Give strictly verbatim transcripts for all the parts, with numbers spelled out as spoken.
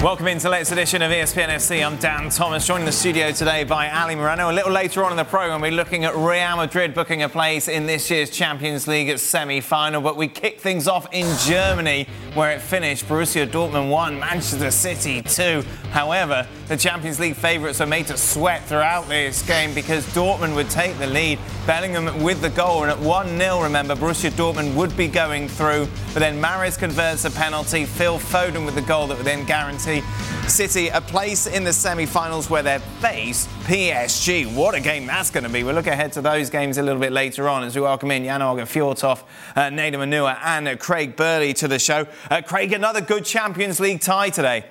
Welcome into the latest edition of E S P N F C. I'm Dan Thomas, joined in the studio today by Ali Moreno. A little later on in the programme, we're looking at Real Madrid booking a place in this year's Champions League semi-final. But we kick things off in Germany, where it finished. Borussia Dortmund one, Manchester City two. However, the Champions League favourites were made to sweat throughout this game because Dortmund would take the lead. Bellingham with the goal, and at one nil, remember, Borussia Dortmund would be going through. But then Mahrez converts a penalty. Phil Foden with the goal that would then guarantee City a place in the semi-finals where they face P S G. What a game that's going to be. We'll look ahead to those games a little bit later on as we welcome in Jan-Åge Fjørtoft, uh, Nader Manua and uh, Craig Burley to the show. Uh, Craig, another good Champions League tie today.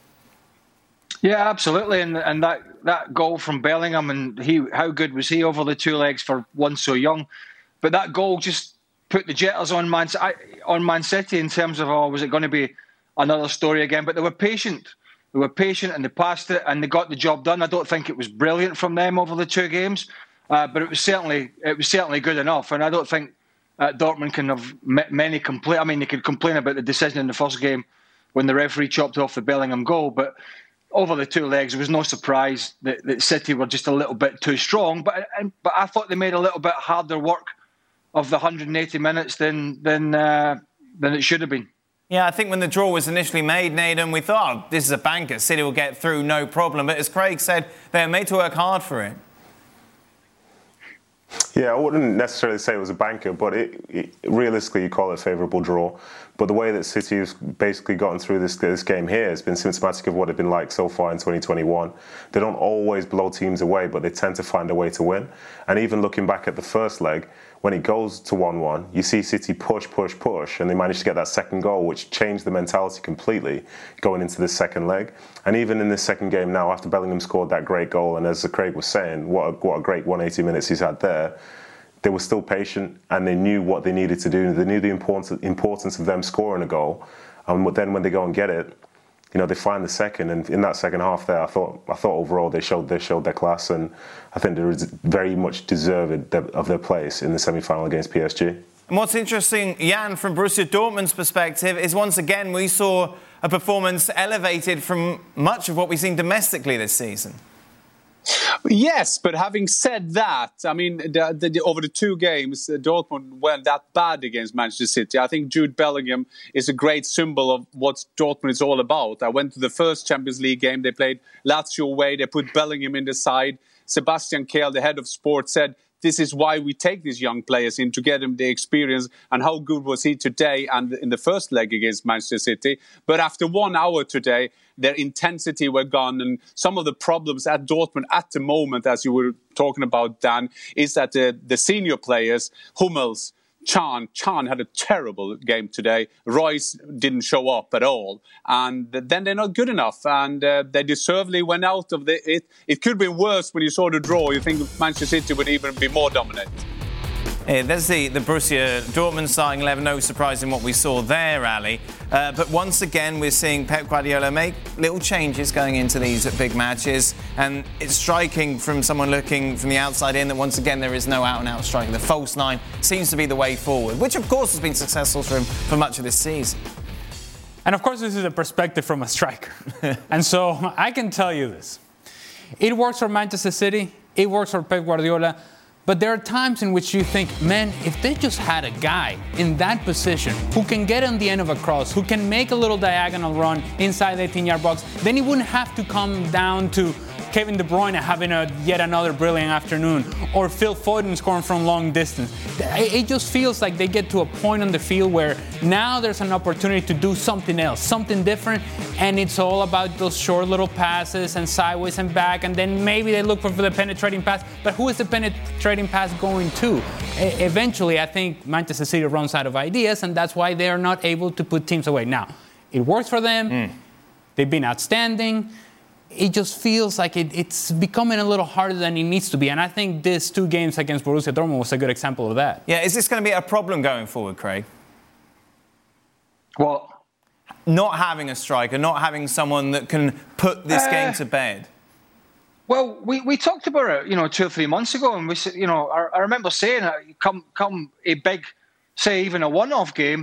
Yeah, absolutely. And and that, that goal from Bellingham, and he how good was he over the two legs for one so young. But that goal just put the jitters on Man, on Man City in terms of, oh, was it going to be another story again? But they were patient. They were patient and they passed it and they got the job done. I don't think it was brilliant from them over the two games, uh, but it was certainly it was certainly good enough. And I don't think uh, Dortmund can have many complain. I mean, they could complain about the decision in the first game when the referee chopped off the Bellingham goal, but over the two legs, there was no surprise that, that City were just a little bit too strong. But but I thought they made a little bit harder work of the one hundred eighty minutes than than uh, than it should have been. Yeah, I think when the draw was initially made, Nathan, we thought, oh, this is a banker. City will get through, no problem. But as Craig said, they are made to work hard for it. Yeah, I wouldn't necessarily say it was a banker, but it, it, realistically, you call it a favourable draw. But the way that City has basically gotten through this, this game here has been symptomatic of what it's been like so far in twenty twenty-one. They don't always blow teams away, but they tend to find a way to win. And even looking back at the first leg, when it goes to one one, you see City push, push, push, and they managed to get that second goal, which changed the mentality completely going into this second leg. And even in this second game now, after Bellingham scored that great goal, and as Craig was saying, what a, what a great one hundred eighty minutes he's had there, they were still patient and they knew what they needed to do. They knew the importance importance of them scoring a goal. And then when they go and get it, you know, they find the second. And in that second half there, I thought I thought overall they showed they showed their class, and I think they were very much deserved of their place in the semi-final against P S G. And what's interesting, Jan, from Borussia Dortmund's perspective, is once again we saw a performance elevated from much of what we've seen domestically this season. Yes, but having said that, I mean, the, the, over the two games, uh, Dortmund weren't that bad against Manchester City. I think Jude Bellingham is a great symbol of what Dortmund is all about. I went to the first Champions League game. They played Lazio away. They put Bellingham in the side. Sebastian Kehl, the head of sport, said, this is why we take these young players in to get them the experience. And how good was he today and in the first leg against Manchester City? But after one hour today, their intensity were gone. And some of the problems at Dortmund at the moment, as you were talking about, Dan, is that the, the senior players, Hummels, Can, Can had a terrible game today. Royce didn't show up at all. And then they're not good enough. And uh, they deservedly went out of the, it. It could have been worse when you saw the draw. You think Manchester City would even be more dominant. Yeah, there's the, the Borussia Dortmund starting eleven. No surprise in what we saw there, Ali. Uh, but once again, we're seeing Pep Guardiola make little changes going into these big matches. And it's striking from someone looking from the outside in that once again there is no out-and-out striker. The false nine seems to be the way forward, which of course has been successful for him for much of this season. And of course, this is a perspective from a striker. And so I can tell you this. It works for Manchester City. It works for Pep Guardiola. But there are times in which you think, man, if they just had a guy in that position who can get on the end of a cross, who can make a little diagonal run inside the eighteen-yard box, then he wouldn't have to come down to Kevin De Bruyne having a yet another brilliant afternoon, or Phil Foden scoring from long distance. It just feels like they get to a point on the field where now there's an opportunity to do something else, something different, and it's all about those short little passes and sideways and back, and then maybe they look for the penetrating pass, but who is the penetrating pass going to? Eventually, I think Manchester City runs out of ideas, and that's why they are not able to put teams away. Now, it works for them. Mm. They've been outstanding. It just feels like it, it's becoming a little harder than it needs to be. And I think these two games against Borussia Dortmund was a good example of that. Yeah, is this going to be a problem going forward, Craig? Well, not having a striker, not having someone that can put this uh, game to bed. Well, we, we talked about it, you know, two or three months ago, and we you know, I, I remember saying, uh, come come a big, say even a one-off game,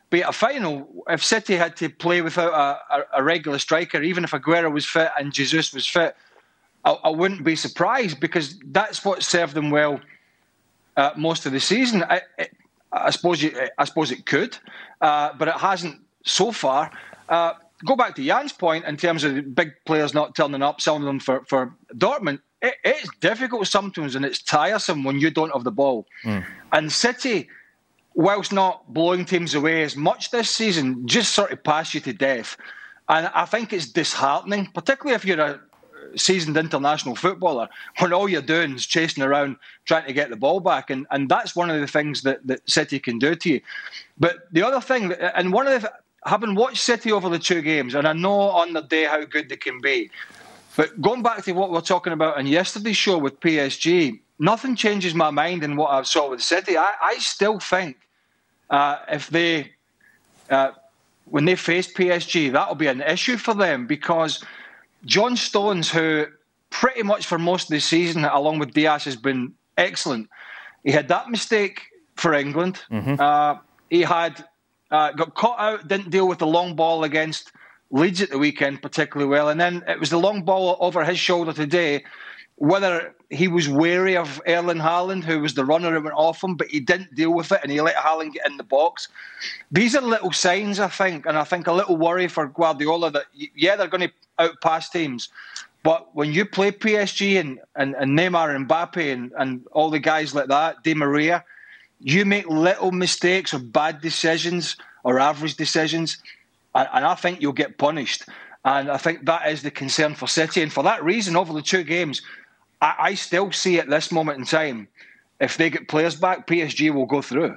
be at a final, if City had to play without a, a, a regular striker, even if Aguero was fit and Jesus was fit, I, I wouldn't be surprised, because that's what served them well uh, most of the season. I, I, I suppose you, I suppose it could, uh, but it hasn't so far. Uh, go back to Jan's point in terms of the big players not turning up, some of them for, for Dortmund. It, it's difficult sometimes, and it's tiresome when you don't have the ball. Mm. And City, whilst not blowing teams away as much this season, just sort of pass you to death. And I think it's disheartening, particularly if you're a seasoned international footballer, when all you're doing is chasing around trying to get the ball back. And, and that's one of the things that, that City can do to you. But the other thing, and one of the, having watched City over the two games, and I know on the day how good they can be, but going back to what we were talking about in yesterday's show with P S G, nothing changes my mind in what I saw with City. I, I still think uh, if they, uh, when they face P S G, that'll be an issue for them, because John Stones, who pretty much for most of the season, along with Diaz, has been excellent. He had that mistake for England. Mm-hmm. Uh, he had uh, got caught out, didn't deal with the long ball against Leeds at the weekend particularly well. And then it was the long ball over his shoulder today. Whether he was wary of Erling Haaland, who was the runner who went off him, but he didn't deal with it and he let Haaland get in the box. These are little signs, I think, and I think a little worry for Guardiola that, yeah, they're going to outpass teams. But when you play P S G and, and, and Neymar and Mbappe and, and all the guys like that, Di Maria, you make little mistakes or bad decisions or average decisions, and, and I think you'll get punished. And I think that is the concern for City. And for that reason, over the two games, I, I still see at this moment in time, if they get players back, P S G will go through.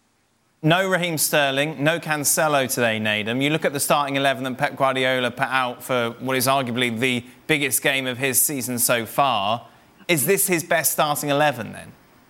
No Raheem Sterling, no Cancelo today, Nedum. You look at the starting eleven that Pep Guardiola put out for what is arguably the biggest game of his season so far. Is this his best starting eleven then?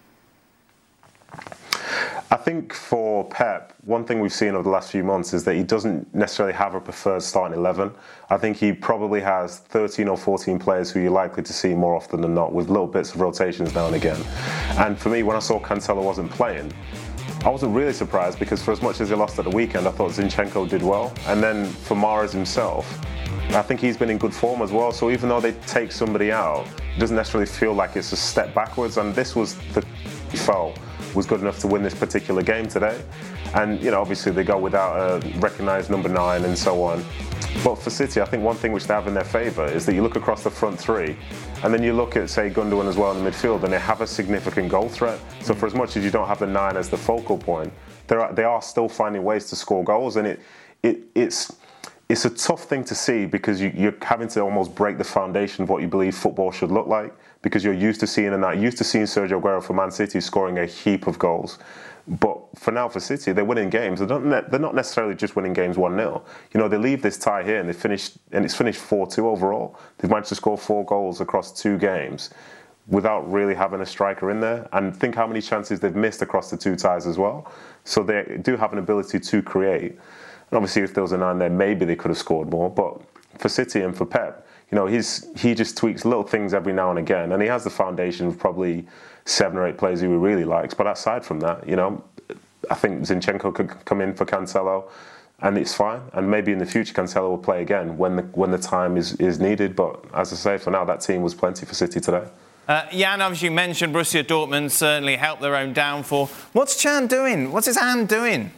I think for Pep, one thing we've seen over the last few months is that he doesn't necessarily have a preferred starting eleven. I think he probably has thirteen or fourteen players who you're likely to see more often than not, with little bits of rotations now and again. And for me, when I saw Cancelo wasn't playing, I wasn't really surprised, because for as much as he lost at the weekend, I thought Zinchenko did well. And then for Mahrez himself, I think he's been in good form as well. So even though they take somebody out, it doesn't necessarily feel like it's a step backwards. And this was the he felt was good enough to win this particular game today. And, you know, obviously they go without a recognised number nine and so on. But for City, I think one thing which they have in their favour is that you look across the front three, and then you look at, say, Gundogan as well in the midfield, and they have a significant goal threat. So for as much as you don't have the nine as the focal point, they are, they are still finding ways to score goals. And it, it it's it's a tough thing to see, because you, you're having to almost break the foundation of what you believe football should look like, because you're used to seeing and that used to seeing Sergio Aguero for Man City scoring a heap of goals. But for now, for City, they're winning games. They're not, they're not necessarily just winning games one nil. You know, they leave this tie here and they finish, and it's finished four two overall. They've managed to score four goals across two games without really having a striker in there. And think how many chances they've missed across the two ties as well. So they do have an ability to create. And obviously, if there was a nine there, maybe they could have scored more. But for City and for Pep, you know, he's he just tweaks little things every now and again. And he has the foundation of probably seven or eight players who he really likes. But aside from that, you know, I think Zinchenko could come in for Cancelo, and it's fine. And maybe in the future, Cancelo will play again when the when the time is, is needed. But as I say, for now, that team was plenty for City today. Uh, Jan, as you mentioned, Borussia Dortmund certainly helped their own downfall. What's Can doing? What's his hand doing?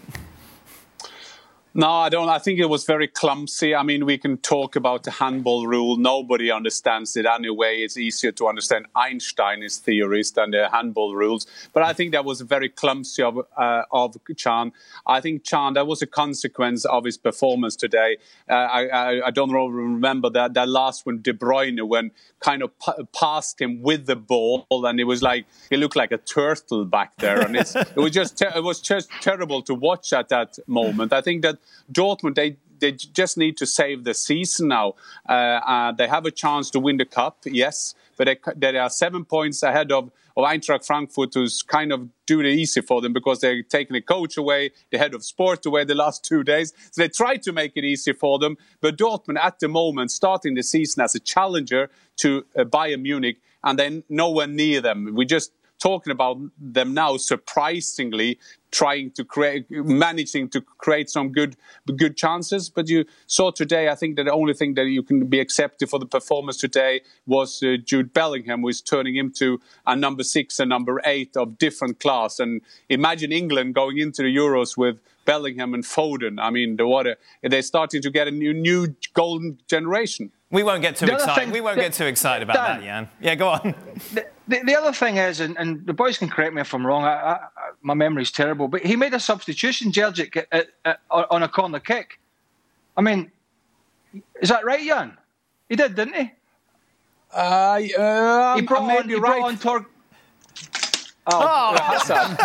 No, I don't. I think it was very clumsy. I mean, we can talk about the handball rule. Nobody understands it anyway. It's easier to understand Einstein's theories than the handball rules. But I think that was very clumsy of uh, of Can. I think Can, that was a consequence of his performance today. Uh, I, I, I don't remember that, that last one, De Bruyne, when kind of p- passed him with the ball, and it was like he looked like a turtle back there, and it's, it was just ter- it was just terrible to watch at that moment. I think that Dortmund, they they just need to save the season now. Uh, uh, they have a chance to win the cup, yes, but they, they are seven points ahead of, of Eintracht Frankfurt, who's kind of doing it easy for them because they're taking the coach away, the head of sport away the last two days. So they try to make it easy for them. But Dortmund, at the moment, starting the season as a challenger to uh, Bayern Munich, and then nowhere near them. We just talking about them now, surprisingly trying to create, managing to create some good good chances. But you saw today, I think that the only thing that you can be accepted for the performance today was uh, Jude Bellingham, who is turning into a number six and number eight of different class. And imagine England going into the Euros with Bellingham and Foden. I mean, the water, they're starting to get a new, new golden generation. We won't get too The other excited. thing- We won't the- get too excited about Dan. that, Jan. Yeah, go on. The, the, the other thing is, and, and the boys can correct me if I'm wrong, I, I, my memory's terrible, but he made a substitution, Djerdjic, at, at, at, on a corner kick. I mean, is that right, Jan? He did, didn't he? Uh, uh, He brought maybe on, he right. brought on Tor- Oh, Oh, Hazard.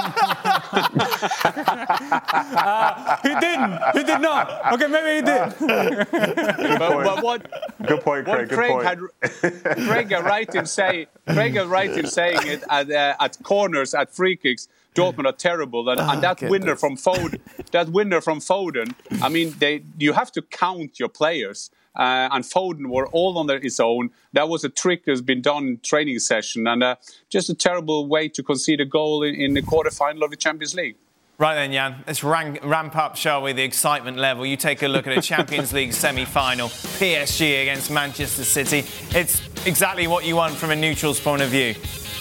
He didn't. He did not. Okay, maybe he did. but, but what? Good point, Craig. What Good Craig point. had, Craig are right in say, Craig are right in saying it at, uh, at corners, at free kicks. Dortmund are terrible, and, and that winner from Foden, that winner from Foden. I mean, they you have to count your players, uh, and Foden were all on their, his own. That was a trick that's been done in training session, and uh, just a terrible way to concede a goal in, in the quarterfinal of the Champions League. Right then, Jan, let's rank, ramp up, shall we, the excitement level. You take a look at a Champions League semi-final, P S G against Manchester City. It's exactly what you want from a neutral's point of view.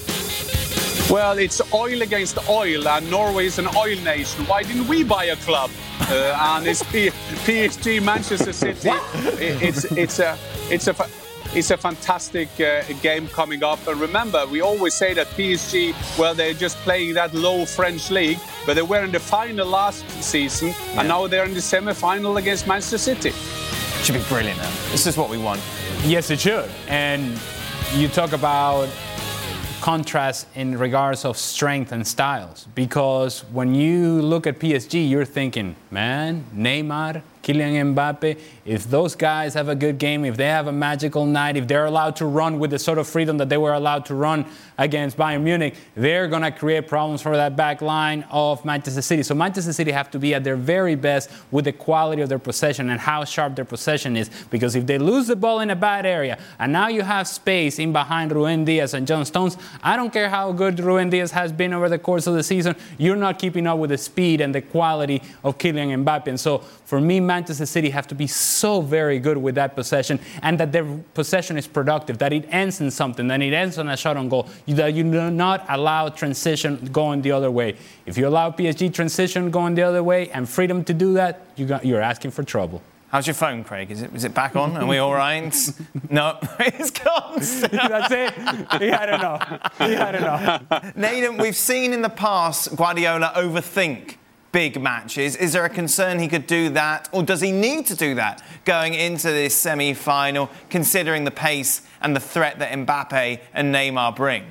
Well, it's oil against oil, and Norway is an oil nation. Why didn't we buy a club? Uh, and it's P- PSG, Manchester City. It, it's it's a it's a it's a fantastic uh, game coming up. And remember, we always say that P S G, well, they're just playing that low French league, but they were in the final last season, yeah. and now they're in the semi-final against Manchester City. Should be brilliant. Now. This is what we want. Yes, it should. And you talk about contrast in regards of strength and styles, because when you look at P S G, you're thinking, man, Neymar, Kylian Mbappe, if those guys have a good game, if they have a magical night, if they're allowed to run with the sort of freedom that they were allowed to run against Bayern Munich, they're going to create problems for that back line of Manchester City. So Manchester City have to be at their very best with the quality of their possession and how sharp their possession is, because if they lose the ball in a bad area and now you have space in behind Ruben Diaz and John Stones, I don't care how good Ruben Diaz has been over the course of the season, you're not keeping up with the speed and the quality of Kylian Mbappe. And so for me, Manchester City have to be so very good with that possession, and that their possession is productive, that it ends in something, that it ends on a shot on goal, that you do not allow transition going the other way. If you allow P S G transition going the other way and freedom to do that, you got, you're asking for trouble. How's your phone, Craig? Is it is it back on? Are we all right? No, it's gone. That's it. He had enough. He had enough. Nathan, we've seen in the past Guardiola overthink big matches. Is there a concern he could do that, or does he need to do that going into this semi-final, considering the pace and the threat that Mbappe and Neymar bring?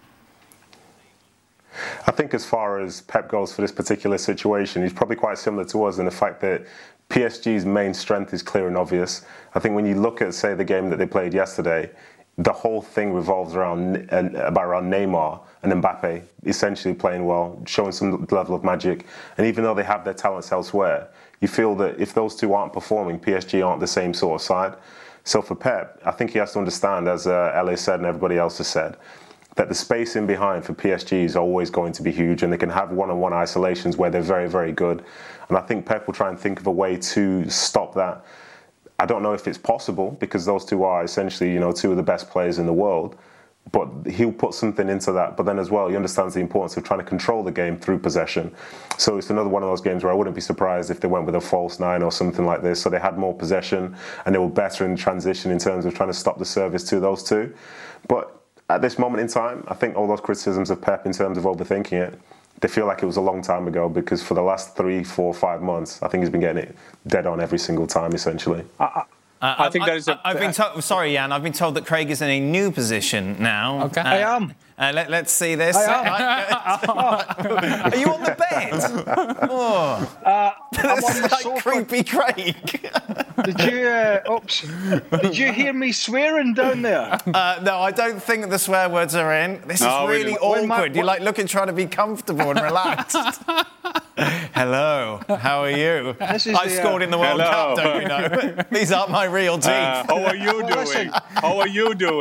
I think as far as Pep goes for this particular situation, he's probably quite similar to us in the fact that P S G's main strength is clear and obvious. I think when you look at, say, the game that they played yesterday, the whole thing revolves around about around Neymar and Mbappe essentially playing well, showing some level of magic. And even though they have their talents elsewhere, you feel that if those two aren't performing, P S G aren't the same sort of side. So for Pep, I think he has to understand, as uh, L A said and everybody else has said, that the space in behind for P S G is always going to be huge, and they can have one-on-one isolations where they're very, very good. And I think Pep will try and think of a way to stop that. I don't know if it's possible, because those two are essentially, you know, two of the best players in the world. But he'll put something into that. But then as well, he understands the importance of trying to control the game through possession. So it's another one of those games where I wouldn't be surprised if they went with a false nine or something like this. So they had more possession and they were better in transition in terms of trying to stop the service to those two. But at this moment in time, I think all those criticisms of Pep in terms of overthinking it, they feel like it was a long time ago, because for the last three, four, five months, I think he's been getting it dead on every single time, essentially. I, I, Uh, I think I, that is. A, I've been told. Sorry, Jan. I've been told that Craig is in a new position now. Okay. Uh, I am. Uh, let, let's see this. I am. Are you on the bed? Oh, Uh, I'm on the like sofa. creepy Craig. Did you? Uh, oops. Did you hear me swearing down there? Uh, no, I don't think the swear words are in. This No, is we really didn't. awkward. When my- You're like looking, trying to be comfortable and relaxed. Hello, how are you? This is I the, uh, scored in the World Hello. Cup, don't you know? These aren't my real teeth. uh, how are you Well, doing? listen. How are you doing?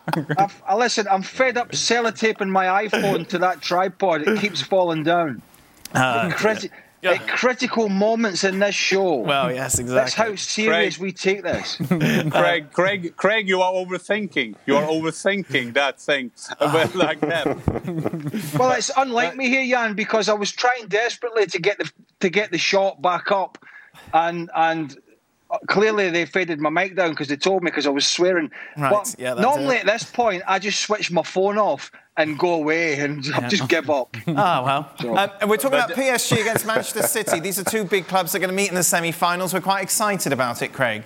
I've, I listen, I'm fed up sellotaping my iPhone to that tripod. It keeps falling down. Uh, Criti- yeah. At critical moments in this show. Well, yes, exactly. That's how serious Craig, we take this. Craig, Craig, Craig, you are overthinking. You are overthinking that thing like that. Well, it's unlike me here, Jan, because I was trying desperately to get the to get the shot back up, and and. Clearly, they faded my mic down because they told me because I was swearing. Right, but yeah, normally it. at this point, I just switch my phone off and go away and yeah. just give up. Oh, well. So. Um, and we're talking but about P S G against Manchester City. These are two big clubs that are going to meet in the semi-finals. We're quite excited about it, Craig.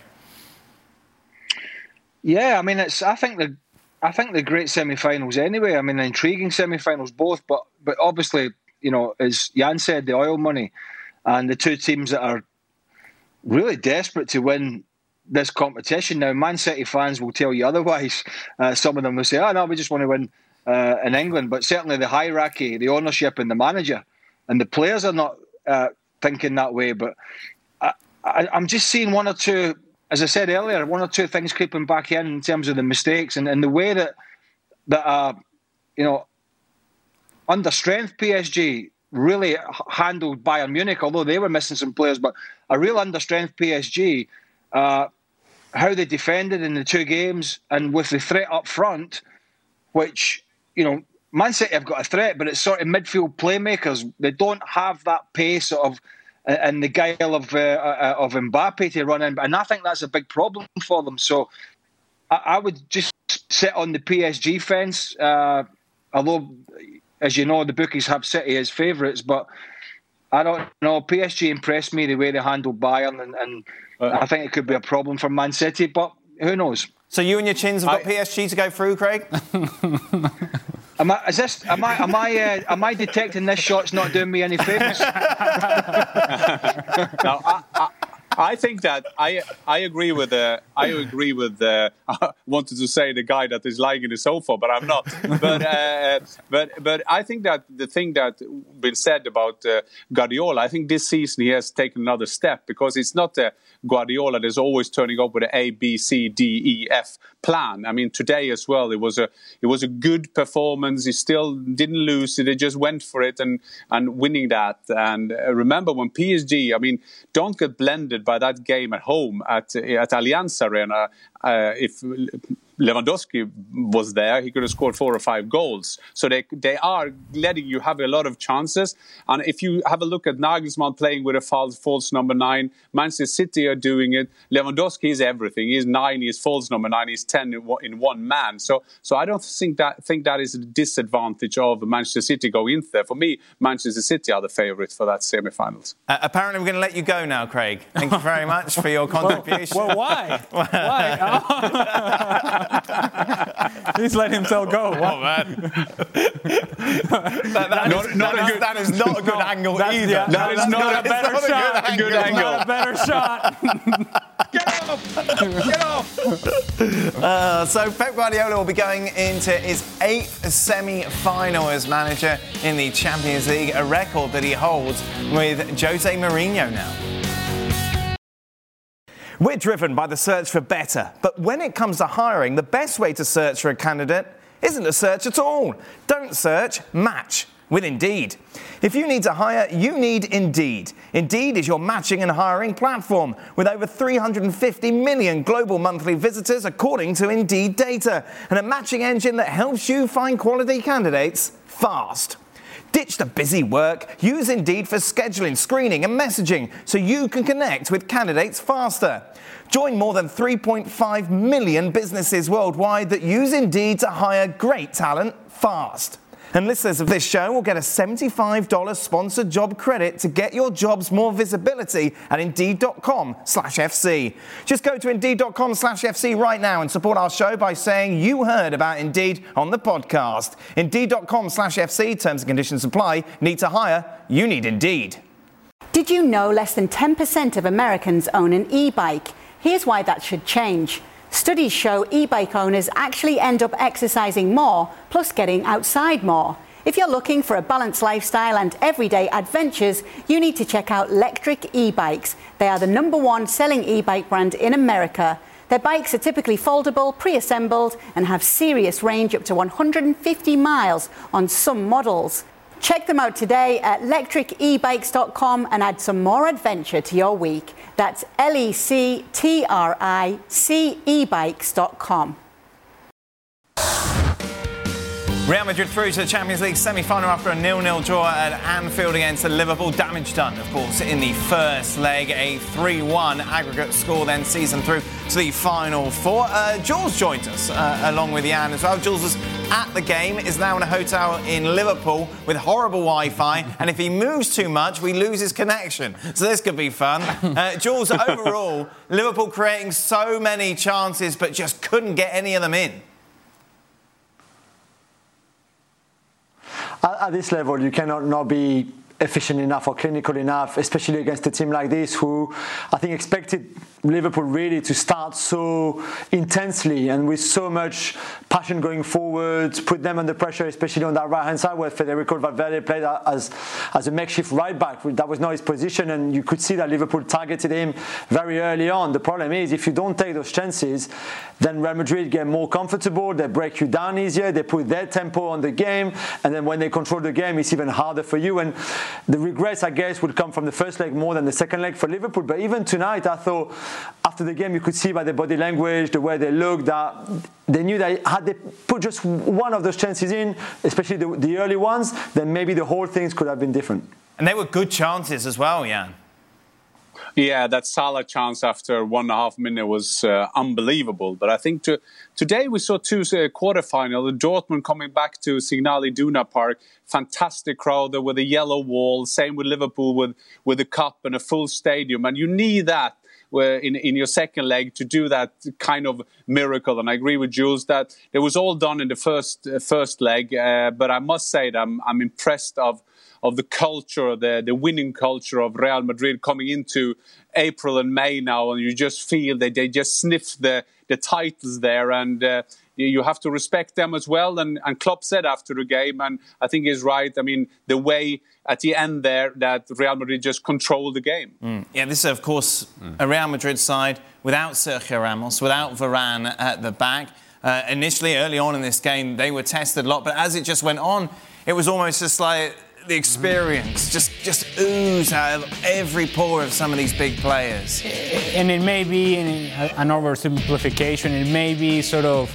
Yeah, I mean, it's. I think the, I think the great semi-finals anyway. I mean, intriguing semi-finals both, but but obviously, you know, as Jan said, the oil money and the two teams that are really desperate to win this competition. Now, Man City fans will tell you otherwise. Uh, some of them will say, oh, no, we just want to win uh, in England. But certainly the hierarchy, the ownership and the manager and the players are not uh, thinking that way. But I, I, I'm just seeing one or two, as I said earlier, one or two things creeping back in in terms of the mistakes and, and the way that, that uh, you know, under strength P S G really handled Bayern Munich, although they were missing some players, but a real understrength P S G, uh, how they defended in the two games and with the threat up front, which, you know, Man City have got a threat, but it's sort of midfield playmakers. They don't have that pace of and the guile of uh, of Mbappe to run in, and I think that's a big problem for them. So I, I would just sit on the P S G fence, uh, although, as you know, the bookies have City as favourites, but I don't know. P S G impressed me the way they handled Bayern, and, and uh, I think it could be a problem for Man City, but who knows? So you and your chins have got I, P S G to go through, Craig? am I? Is this? Am I? Am I? Uh, am I detecting this shot's not doing me any favours? No, I, I, I think that I I agree with the I agree with the I wanted to say the guy that is lying in the sofa, but I'm not. But uh, but but I think that the thing that been said about uh, Guardiola, I think this season he has taken another step, because it's not the Guardiola that's always turning up with an A B C D E F plan. I mean, today as well, it was a it was a good performance. He still didn't lose. They just went for it and and winning that. And uh, remember when P S G, I mean, don't get blended by that game at home at at Allianz Arena. Uh, if Lewandowski was there, he could have scored four or five goals. So they they are letting you have a lot of chances. And if you have a look at Nagelsmann playing with a false, false number nine, Manchester City are doing it. Lewandowski is everything. He's nine, he's false number nine, he's ten in one man. So so I don't think that think that is a disadvantage of Manchester City going in there. For me, Manchester City are the favourites for that semi-finals. Uh, apparently, we're going to let you go now, Craig. Thank you very much for your contribution. Well, well why? Why? Please let him tell go. Oh, man. that, that, not, is, not that, is, that is not a good no, angle either. Yeah, that is not, not a better not shot. A good angle. Not a better shot. Get off! Get off! Uh, so Pep Guardiola will be going into his eighth semi-final as manager in the Champions League, a record that he holds with Jose Mourinho now. We're driven by the search for better, but when it comes to hiring, the best way to search for a candidate isn't to search at all. Don't search, match with Indeed. If you need to hire, you need Indeed. Indeed is your matching and hiring platform with over three hundred fifty million global monthly visitors according to Indeed data, and a matching engine that helps you find quality candidates fast. Ditch the busy work. Use Indeed for scheduling, screening and messaging so you can connect with candidates faster. Join more than three point five million businesses worldwide that use Indeed to hire great talent fast. And listeners of this show will get a seventy-five dollars sponsored job credit to get your jobs more visibility at Indeed.com slash FC. Just go to Indeed.com slash FC right now and support our show by saying you heard about Indeed on the podcast. Indeed.com slash FC, terms and conditions apply. Need to hire? You need Indeed. Did you know less than ten percent of Americans own an e-bike? Here's why that should change. Studies show e-bike owners actually end up exercising more, plus getting outside more. If you're looking for a balanced lifestyle and everyday adventures, you need to check out Lectric e-bikes. They are the number one selling e-bike brand in America. Their bikes are typically foldable, pre-assembled, and have serious range up to one hundred fifty miles on some models. Check them out today at lectric e bikes dot com and add some more adventure to your week. That's L E C T R I C e bikes dot com. Real Madrid through to the Champions League semi-final after a nil nil draw at Anfield against Liverpool. Damage done, of course, in the first leg. A three one aggregate score then sees them through to the final four. Uh, Jules joined us uh, along with Jan as well. Jules was at the game, is now in a hotel in Liverpool with horrible Wi-Fi, and if he moves too much, we lose his connection. So this could be fun. Uh, Jules, overall, Liverpool creating so many chances but just couldn't get any of them in. At this level, you cannot not be efficient enough or clinical enough, especially against a team like this who I think expected Liverpool really to start so intensely and with so much passion going forward, put them under pressure, especially on that right-hand side where Federico Valverde played as, as a makeshift right-back. That was not his position, and you could see that Liverpool targeted him very early on. The problem is, if you don't take those chances, then Real Madrid get more comfortable, they break you down easier, they put their tempo on the game, and then when they control the game, it's even harder for you. And the regrets, I guess, would come from the first leg more than the second leg for Liverpool. But even tonight, I thought after the game, you could see by the body language, the way they looked, that they knew that had they put just one of those chances in, especially the, the early ones, then maybe the whole things could have been different. And they were good chances as well, Jan. Yeah, that Salah chance after one and a half minute was uh, unbelievable. But I think to, today we saw two uh, quarterfinals. Dortmund coming back to Signal Iduna Park. Fantastic crowd there with a yellow wall. Same with Liverpool with, with a cup and a full stadium. And you need that where in, in your second leg to do that kind of miracle. And I agree with Jules that it was all done in the first uh, first leg. Uh, but I must say that I'm, I'm impressed of of the culture, the, the winning culture of Real Madrid coming into April and May now, and you just feel that they just sniff the, the titles there, and uh, you have to respect them as well. And, and Klopp said after the game, and I think he's right, I mean, the way at the end there that Real Madrid just controlled the game. Mm. Yeah, this is, of course, mm. a Real Madrid side without Sergio Ramos, without Varane at the back. Uh, initially, early on in this game, they were tested a lot, but as it just went on, it was almost just like the experience just just ooze out of every pore of some of these big players. And it may be an oversimplification. It may be sort of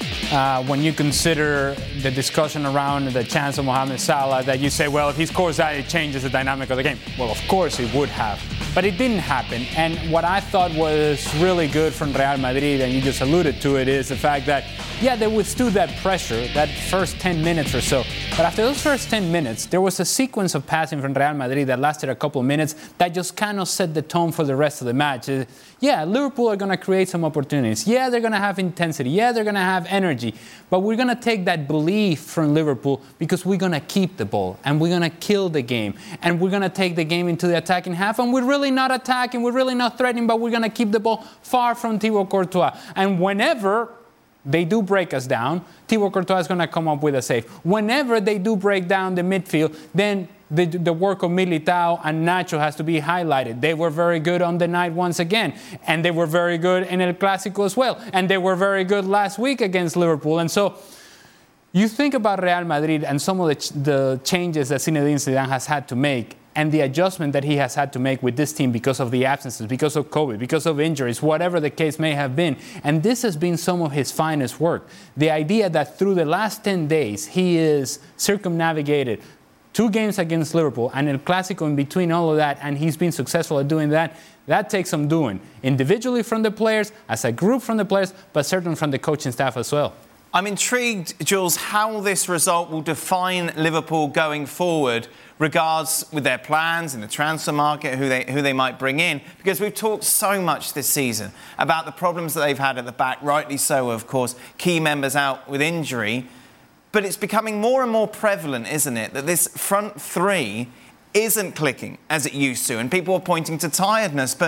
uh, when you consider the discussion around the chance of Mohamed Salah that you say, well, if he scores that, it changes the dynamic of the game. Well, of course it would have. But it didn't happen. And what I thought was really good from Real Madrid, and you just alluded to it, is the fact that, yeah, they withstood that pressure, that first ten minutes or so. But after those first ten minutes, there was a sequence of passing from Real Madrid that lasted a couple of minutes that just kind of set the tone for the rest of the match. Uh, yeah, Liverpool are going to create some opportunities. Yeah, they're going to have intensity. Yeah, they're going to have energy. But we're going to take that belief from Liverpool because we're going to keep the ball and we're going to kill the game. And we're going to take the game into the attacking half. And we're really not attacking. We're really not threatening, but we're going to keep the ball far from Thibaut Courtois. And whenever they do break us down, Thibaut Courtois is going to come up with a save. Whenever they do break down the midfield, then the, the work of Militao and Nacho has to be highlighted. They were very good on the night once again. And they were very good in El Clásico as well. And they were very good last week against Liverpool. And so you think about Real Madrid and some of the, ch- the changes that Zinedine Zidane has had to make, and the adjustment that he has had to make with this team because of the absences, because of COVID, because of injuries, whatever the case may have been. And this has been some of his finest work. The idea that through the last ten days, he is circumnavigated two games against Liverpool and El Clásico in between all of that, and he's been successful at doing that, that takes some doing. Individually from the players, as a group from the players, but certainly from the coaching staff as well. I'm intrigued, Jules, how this result will define Liverpool going forward, regards with their plans in the transfer market, who they who they might bring in, because we've talked so much this season about the problems that they've had at the back, rightly so, of course, key members out with injury, but it's becoming more and more prevalent, isn't it, that this front three isn't clicking as it used to, and people are pointing to tiredness, but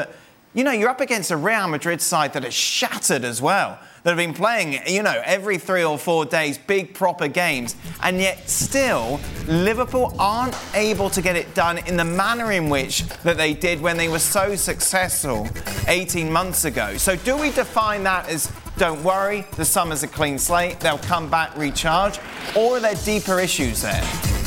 you know, you're up against a Real Madrid side that is shattered as well, that have been playing, you know, every three or four days, big proper games, and yet still Liverpool aren't able to get it done in the manner in which that they did when they were so successful eighteen months ago. So do we define that as, don't worry, the summer's a clean slate, they'll come back, recharge, or are there deeper issues there?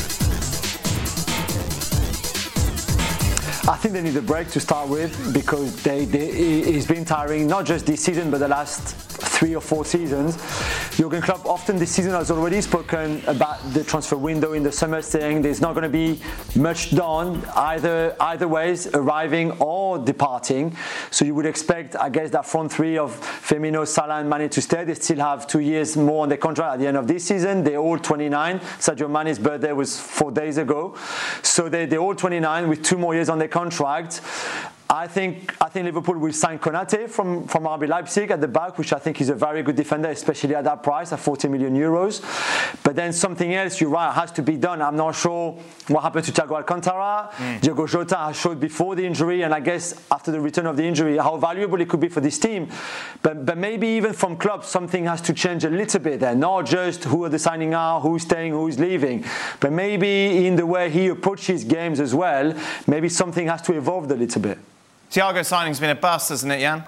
I think they need a break to start with, because they, they, it's been tiring, not just this season, but the last three or four seasons. Jurgen Klopp often this season has already spoken about the transfer window in the summer, saying there's not going to be much done either either ways, arriving or departing. So you would expect, I guess, that front three of Firmino, Salah and Mane to stay. They still have two years more on their contract at the end of this season. They're all twenty-nine. Sadio Mane's birthday was four days ago. So they, they're all twenty-nine with two more years on their contract. I think I think Liverpool will sign Konate from, from R B Leipzig at the back, which I think is a very good defender, especially at that price, at forty million euros. But then something else, you're right, has to be done. I'm not sure what happened to Thiago Alcantara. Mm. Diogo Jota has showed before the injury, and I guess after the return of the injury, how valuable it could be for this team. But but maybe even from clubs, something has to change a little bit there. Not just who are the signing are, who's staying, who's leaving, but maybe in the way he approaches games as well, maybe something has to evolve a little bit. Thiago signing's been a bust, hasn't it, Jan?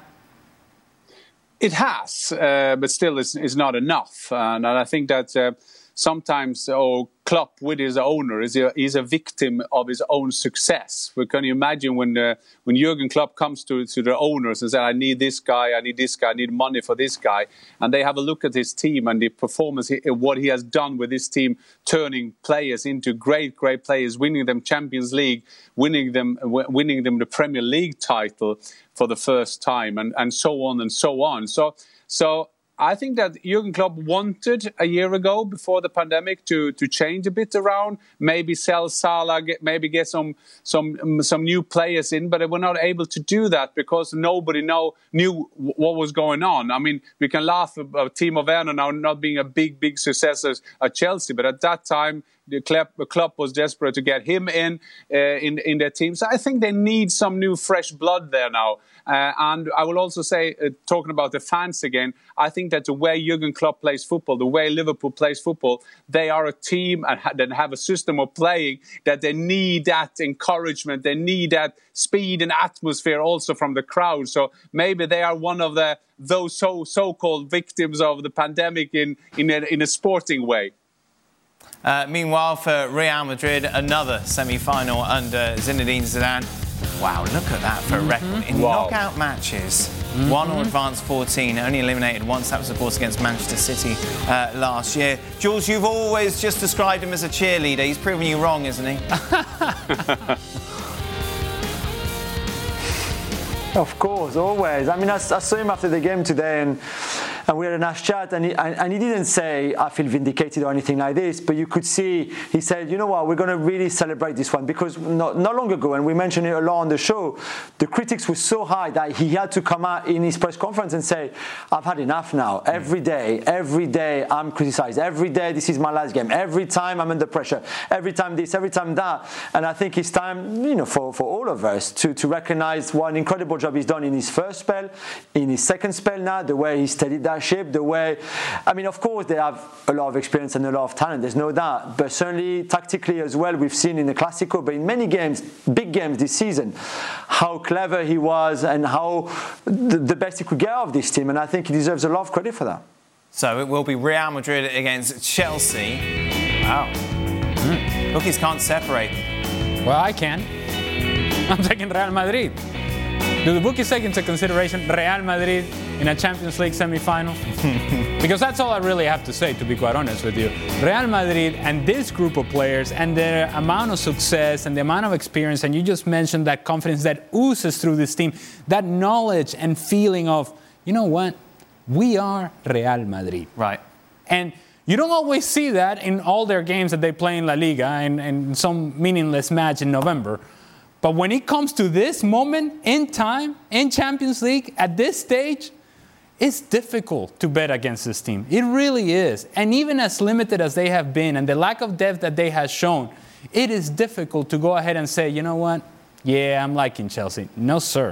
It has, uh, but still it's, it's not enough. And I think that uh, sometimes oh, Klopp, with his owner, is a, is a victim of his own success. But can you imagine when uh, when Jurgen Klopp comes to, to the owners and says, I need this guy, I need this guy, I need money for this guy. And they have a look at his team and the performance, what he has done with his team, turning players into great, great players, winning them Champions League, winning them winning them the Premier League title for the first time, and, and so on and so on. So so I think that Jurgen Klopp wanted a year ago, before the pandemic, to, to change a bit around, maybe sell Salah, get, maybe get some some some new players in, but they were not able to do that because nobody know, knew what was going on. I mean, we can laugh about Timo Werner now not being a big, big success at Chelsea, but at that time, the club, the club was desperate to get him in, uh, in in their team. So I think they need some new, fresh blood there now. Uh, and I will also say, uh, talking about the fans again, I think that the way Jurgen Klopp plays football, the way Liverpool plays football, they are a team and ha- that have a system of playing that they need that encouragement, they need that speed and atmosphere also from the crowd. So maybe they are one of the those so so-called victims of the pandemic in in a, in a sporting way. Uh, meanwhile, for Real Madrid, another semi-final under Zinedine Zidane. Wow, look at that for a record. Mm-hmm. In wow. knockout matches, mm-hmm. won or advanced fourteen, only eliminated once. That was, of course, against Manchester City uh, last year. Jules, you've always just described him as a cheerleader. He's proven you wrong, isn't he? Of course, always. I mean, I, I saw him after the game today, and, and we had a nice chat, and he, and, and he didn't say, I feel vindicated or anything like this, but you could see, he said, you know what, we're going to really celebrate this one, because not, not long ago, and we mentioned it a lot on the show, the critics were so high that he had to come out in his press conference and say, I've had enough now. Every day, every day I'm criticized. Every day this is my last game. Every time I'm under pressure. Every time this, every time that. And I think it's time, you know, for, for all of us to, to recognize what an incredible job he's done in his first spell, in his second spell now, the way he steadied that ship, the way, I mean, of course, they have a lot of experience and a lot of talent, there's no doubt, but certainly tactically as well, we've seen in the Clasico, but in many games, big games this season, how clever he was and how the, the best he could get out of this team, and I think he deserves a lot of credit for that. So it will be Real Madrid against Chelsea. Wow. Mm. Bookies can't separate. Well, I can. I'm taking Real Madrid. Do the bookies take into consideration Real Madrid in a Champions League semi-final? Because that's all I really have to say, to be quite honest with you. Real Madrid and this group of players and their amount of success and the amount of experience, and you just mentioned that confidence that oozes through this team, that knowledge and feeling of, you know what, we are Real Madrid. Right. And you don't always see that in all their games that they play in La Liga and, and some meaningless match in November. But when it comes to this moment in time, in Champions League, at this stage, it's difficult to bet against this team. It really is. And even as limited as they have been and the lack of depth that they have shown, it is difficult to go ahead and say, you know what, yeah, I'm liking Chelsea. No, sir.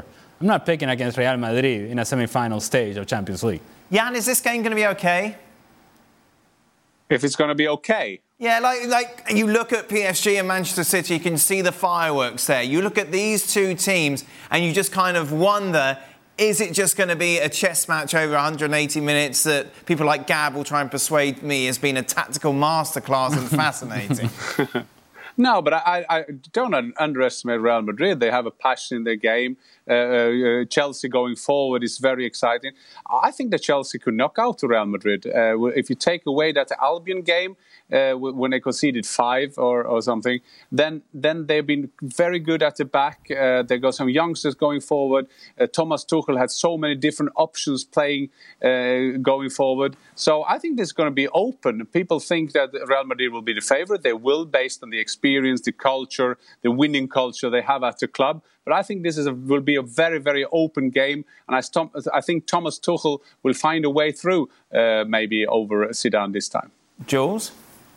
I'm not picking against Real Madrid in a semi-final stage of Champions League. Jan, is this game going to be okay? If it's going to be okay. Yeah, like like you look at P S G and Manchester City, you can see the fireworks there. You look at these two teams and you just kind of wonder, is it just going to be a chess match over one hundred eighty minutes that people like Gab will try and persuade me has been a tactical masterclass and fascinating? No, but I, I don't underestimate Real Madrid. They have a passion in their game. Uh, uh, Chelsea going forward is very exciting. I think that Chelsea could knock out Real Madrid. Uh, if you take away that Albion game, uh, when they conceded five or, or something, then then they've been very good at the back. Uh, they got some youngsters going forward. Uh, Thomas Tuchel had so many different options playing uh, going forward. So I think this is going to be open. People think that Real Madrid will be the favorite. They will, based on the experience, the culture, the winning culture they have at the club. But I think this is a, will be a very, very open game. And I, I think Thomas Tuchel will find a way through, uh, maybe over Zidane this time. Jules?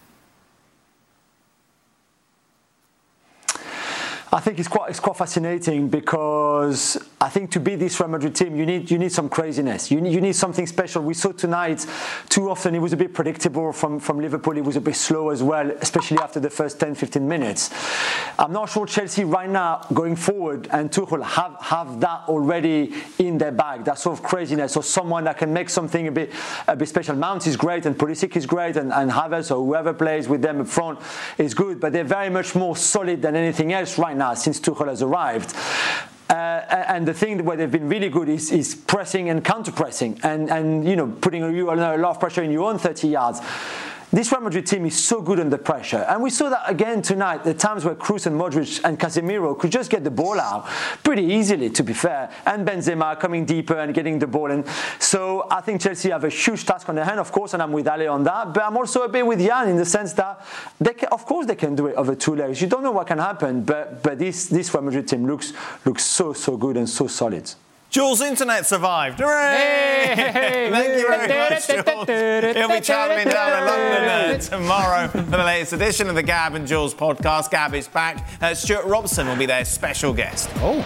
I think it's quite it's quite fascinating because I think to beat this Real Madrid team, you need you need some craziness. You need you need something special. We saw tonight too often it was a bit predictable from, from Liverpool. It was a bit slow as well, especially after the first ten, fifteen minutes. I'm not sure Chelsea right now going forward and Tuchel have, have that already in their bag. That sort of craziness or someone that can make something a bit a bit special. Mount is great and Pulisic is great and, and Havertz or whoever plays with them up front is good, but they're very much more solid than anything else right now since Tuchel has arrived. Uh, and the thing where they've been really good is, is pressing and counter-pressing and, and, you know, putting you a lot of pressure in your own thirty yards. This Real Madrid team is so good under pressure. And we saw that again tonight, the times where Kroos and Modric and Casemiro could just get the ball out pretty easily, to be fair. And Benzema coming deeper and getting the ball. And so I think Chelsea have a huge task on their hand, of course, and I'm with Ale on that. But I'm also a bit with Jan in the sense that, they can, of course, they can do it over two legs. You don't know what can happen, but but this, this Real Madrid team looks, looks so, so good and so solid. Jules' internet survived. Hooray! Hey, Thank you very much, Jules. He'll be travelling down to London uh, tomorrow for the latest edition of the Gab and Jules podcast. Gab is back. Uh, Stuart Robson will be their special guest. Oh.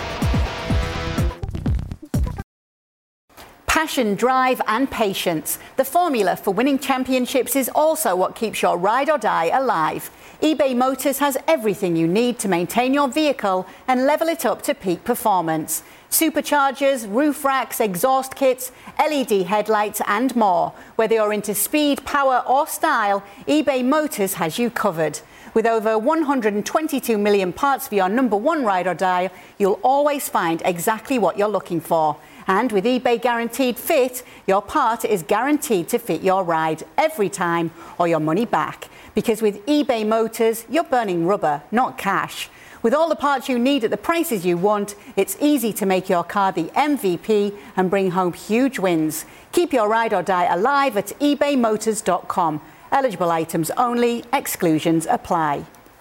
Passion, drive and patience. The formula for winning championships is also what keeps your ride or die alive. eBay Motors has everything you need to maintain your vehicle and level it up to peak performance. Superchargers, roof racks, exhaust kits, L E D headlights and more. Whether you're into speed, power or style, eBay Motors has you covered. With over one hundred twenty-two million parts for your number one ride or die, you'll always find exactly what you're looking for. And with eBay Guaranteed Fit, your part is guaranteed to fit your ride every time or your money back. Because with eBay Motors, you're burning rubber, not cash. With all the parts you need at the prices you want, it's easy to make your car the M V P and bring home huge wins. Keep your ride or die alive at ebay motors dot com. Eligible items only, exclusions apply.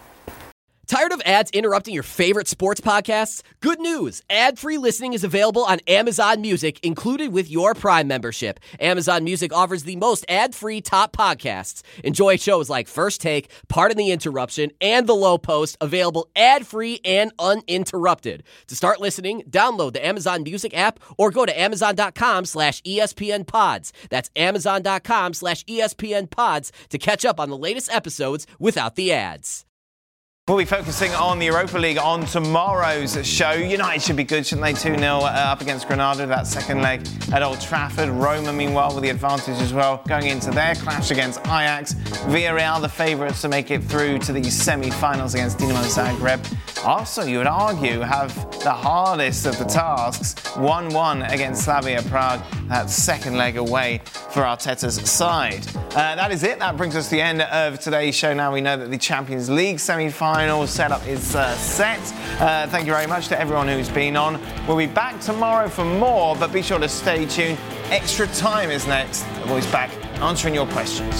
Tired of ads interrupting your favorite sports podcasts? Good news! Ad-free listening is available on Amazon Music, included with your Prime membership. Amazon Music offers the most ad-free top podcasts. Enjoy shows like First Take, Pardon the Interruption, and The Low Post, available ad-free and uninterrupted. To start listening, download the Amazon Music app or go to amazon.com slash ESPN pods. That's amazon.com slash ESPN pods to catch up on the latest episodes without the ads. We'll be focusing on the Europa League on tomorrow's show. United should be good, shouldn't they? two nil uh, up against Granada, that second leg at Old Trafford. Roma, meanwhile, with the advantage as well, going into their clash against Ajax. Villarreal, the favourites to make it through to the semi-finals against Dinamo Zagreb. Arsenal, you would argue, have the hardest of the tasks. one one against Slavia Prague, that second leg away for Arteta's side. Uh, that is it. That brings us to the end of today's show. Now we know that the Champions League semi-final setup is uh, set. Uh, thank you very much to everyone who's been on. We'll be back tomorrow for more, but be sure to stay tuned. Extra Time is next. The voice back answering your questions.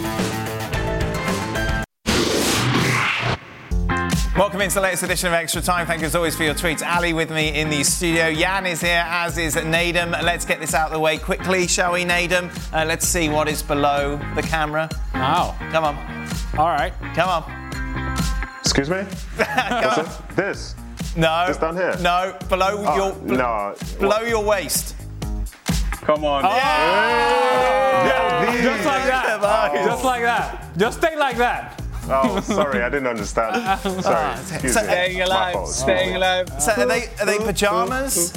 Welcome into the latest edition of Extra Time. Thank you as always for your tweets. Ali with me in the studio. Jan is here, as is Nedum. Let's get this out of the way quickly, shall we, Nedum? Uh, let's see what is below the camera. Wow. Come on. All right. Come on. Excuse me? What's it? This. No. Just down here? No, below Oh, your no. below your waist. Come on. Oh. Yeah, these- Just like that. Oh. Just like that. Just stay like that. Oh, sorry, I didn't understand. Sorry, excuse So- me. Staying My alive. fault. Staying alive. So are they are they pajamas?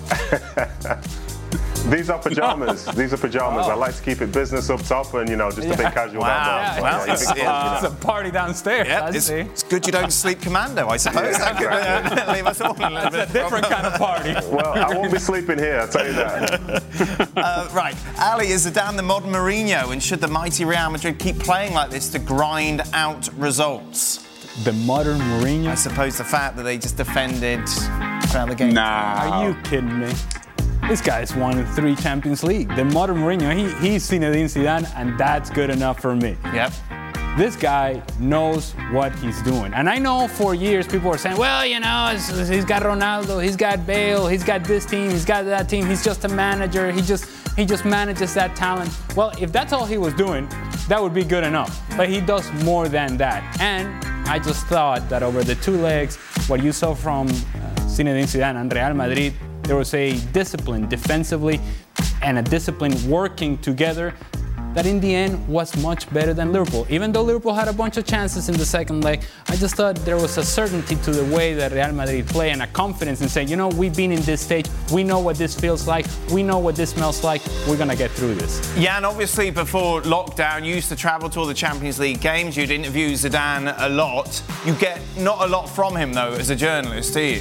These are pajamas. These are pajamas. I like to keep it business up top and, you know, just a bit casual Wow. down Yeah, there. well, Yeah, it's- you think- yeah. It's a party downstairs. Yeah, I it's, see. it's good you don't sleep commando, I suppose. That could uh, leave us all a little bit. It's a different kind of party. Well, I won't be sleeping here, I'll tell you that. Uh, right, Ali, is Zidane the modern Mourinho, and should the mighty Real Madrid keep playing like this to grind out results? The modern Mourinho? I suppose the fact that they just defended throughout the game. Nah. Are you kidding me? This guy's won three Champions League. The modern Mourinho, he, he's Zinedine Zidane, and that's good enough for me. Yep. This guy knows what he's doing. And I know for years people were saying, well, you know, it's, it's, he's got Ronaldo, he's got Bale, he's got this team, he's got that team, he's just a manager, he just he just manages that talent. Well, if that's all he was doing, that would be good enough. But he does more than that. And I just thought that over the two legs, what you saw from uh, Zinedine Zidane and Real Madrid, there was a discipline defensively and a discipline working together that in the end was much better than Liverpool. Even though Liverpool had a bunch of chances in the second leg, I just thought there was a certainty to the way that Real Madrid play and a confidence in saying, you know, we've been in this stage, we know what this feels like, we know what this smells like, we're gonna get through this. Jan, obviously before lockdown, you used to travel to all the Champions League games, you'd interview Zidane a lot. You get not a lot from him though as a journalist, do you?